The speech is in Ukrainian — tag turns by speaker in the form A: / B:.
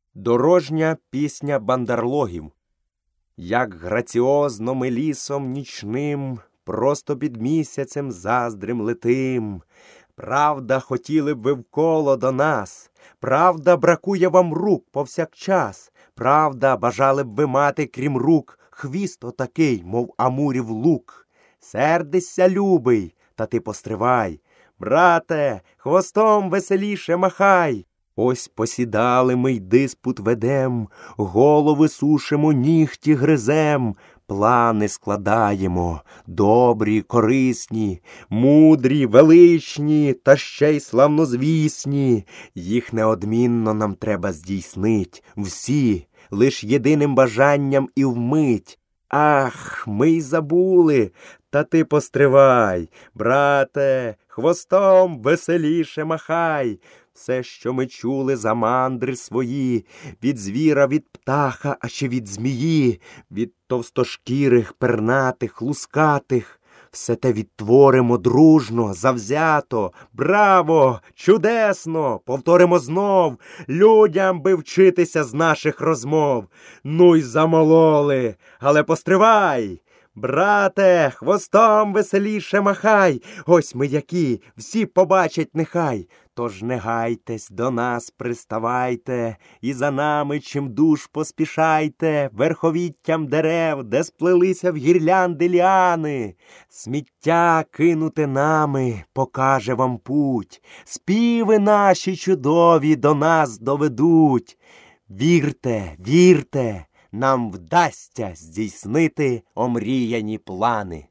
A: Дорожня пісня бандерлогів. Як граціозно ми лісом нічним, просто під місяцем заздрим летим. Правда, хотіли б ви вколо до нас, правда, бракує вам рук повсякчас, правда, бажали б ви мати, крім рук, хвіст отакий, мов амурів лук. Сердишся, любий, та ти постривай, брате, хвостом веселіше махай. Ось посідали ми й диспут ведем, голови сушимо, нігті гризем, плани складаємо, добрі, корисні, мудрі, величні та ще й славнозвісні. Їх неодмінно нам треба здійснить, всі, лиш єдиним бажанням і вмить. Ах, ми й забули, та ти постривай, брате, хвостом веселіше махай. Все, що ми чули за мандри свої, від звіра, від птаха, а ще від змії, від товстошкірих, пернатих, лускатих, все те відтворимо дружно, завзято, браво, чудесно, повторимо знов, людям би вчитися з наших розмов. Ну й замололи, але постривай! Брате, хвостом веселіше махай, ось ми які, всі побачать нехай. Тож не гайтесь, до нас приставайте, і за нами чимдуж поспішайте, верховіттям дерев, де сплелися в гірлянди ліани. Сміття кинуте нами покаже вам путь, співи наші чудові до нас доведуть. Вірте, вірте, нам вдасться здійснити омріяні плани.